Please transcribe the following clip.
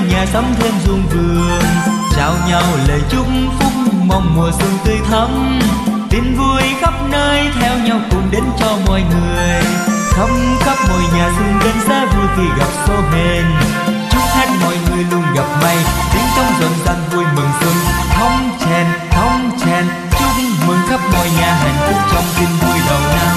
nhà sắm thêm ruộng vườn, trao nhau lời chúc phúc mong mùa xuân tươi thắm. Tin vui khắp nơi theo nhau cùng đến cho mọi người, khắp khắp mọi nhà xuân đến giá vui khi gặp số hên. Chúc hết mọi người luôn gặp may, tiếng trong rộn ràng vui mừng xuân. Thông chèn chúc mừng khắp mọi nhà hạnh phúc trong tin vui đầu năm.